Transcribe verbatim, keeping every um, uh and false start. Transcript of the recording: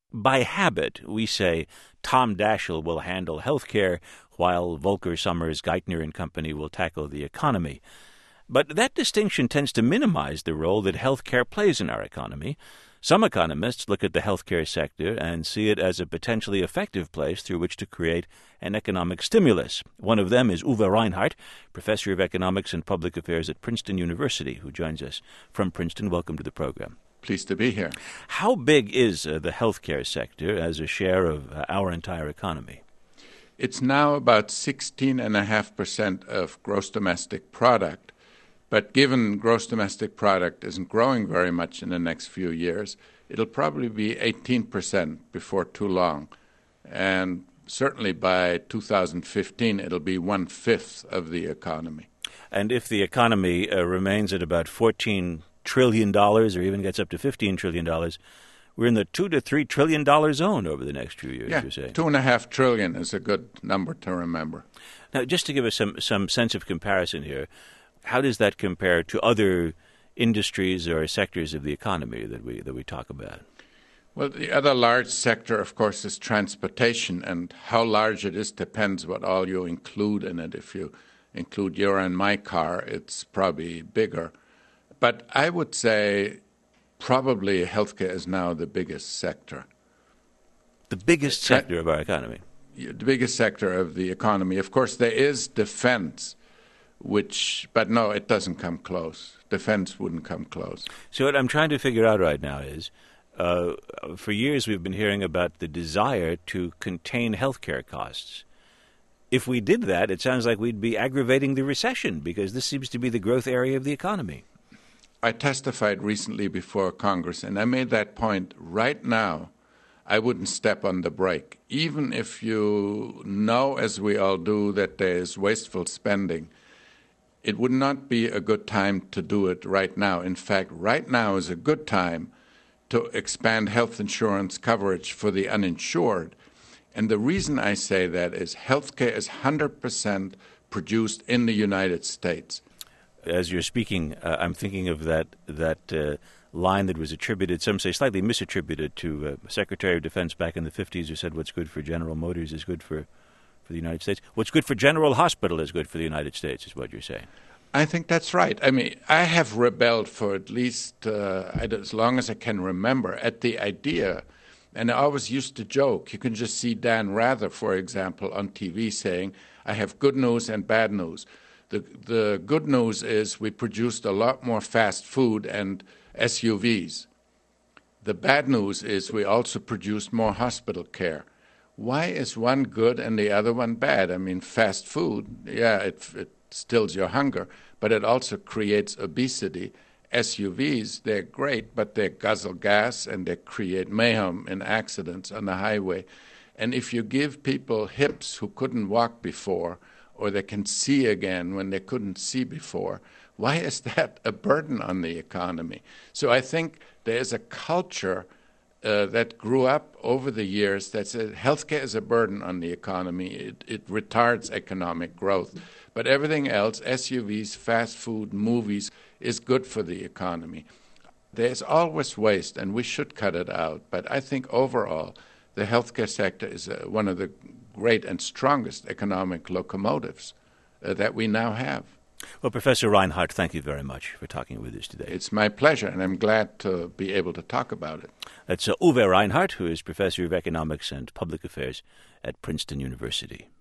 By habit, we say Tom Daschle will handle healthcare while Volker Summers, Geithner and Company will tackle the economy. But that distinction tends to minimize the role that healthcare plays in our economy. Some economists look at the healthcare sector and see it as a potentially effective place through which to create an economic stimulus. One of them is Uwe Reinhardt, professor of economics and public affairs at Princeton University, who joins us from Princeton. Welcome to the program. Pleased to be here. How big is uh, the healthcare sector as a share of uh, our entire economy? It's now about sixteen point five percent of gross domestic product. But given gross domestic product isn't growing very much in the next few years, it'll probably be eighteen percent before too long. And certainly by two thousand fifteen, it'll be one-fifth of the economy. And if the economy uh, remains at about fourteen trillion dollars or even gets up to fifteen trillion dollars, we're in the two to three trillion dollar zone over the next few years, yeah, you say. Two and a half trillion is a good number to remember. Now, just to give us some, some sense of comparison here, how does that compare to other industries or sectors of the economy that we that we talk about? Well, the other large sector, of course, is transportation, and how large it is depends what all you include in it. If you include your and my car, it's probably bigger. But I would say probably healthcare is now the biggest sector. The biggest sector of our economy? The biggest sector of the economy. Of course, there is defense. Which, but no, it doesn't come close. Defense wouldn't come close. So what I'm trying to figure out right now is, uh, for years we've been hearing about the desire to contain healthcare costs. If we did that, it sounds like we'd be aggravating the recession because this seems to be the growth area of the economy. I testified recently before Congress, and I made that point. Right now, I wouldn't step on the brake. Even if you know, as we all do, that there is wasteful spending, it would not be a good time to do it right now. In fact, right now is a good time to expand health insurance coverage for the uninsured. And the reason I say that is healthcare is one hundred percent produced in the United States. As you're speaking, uh, I'm thinking of that that uh, line that was attributed, some say slightly misattributed, to uh, Secretary of Defense back in the fifties who said what's good for General Motors is good for for the United States. What's good for General Hospital is good for the United States, is what you're saying. I think that's right. I mean, I have rebelled for at least uh, as long as I can remember at the idea, and I always used to joke. You can just see Dan Rather, for example, on T V saying, I have good news and bad news. The, the good news is we produced a lot more fast food and S U Vs. The bad news is we also produced more hospital care. Why is one good and the other one bad? I mean, fast food, yeah, it, it stills your hunger, but it also creates obesity. S U Vs, they're great, but they guzzle gas and they create mayhem and accidents on the highway. And if you give people hips who couldn't walk before, or they can see again when they couldn't see before, why is that a burden on the economy? So I think there's a culture Uh, that grew up over the years that said healthcare is a burden on the economy. It, it retards economic growth. But everything else, S U Vs, fast food, movies, is good for the economy. There's always waste, and we should cut it out. But I think overall, the healthcare sector is uh, one of the great and strongest economic locomotives uh, that we now have. Well, Professor Reinhardt, thank you very much for talking with us today. It's my pleasure, and I'm glad to be able to talk about it. That's uh, Uwe Reinhardt, who is Professor of Economics and Public Affairs at Princeton University.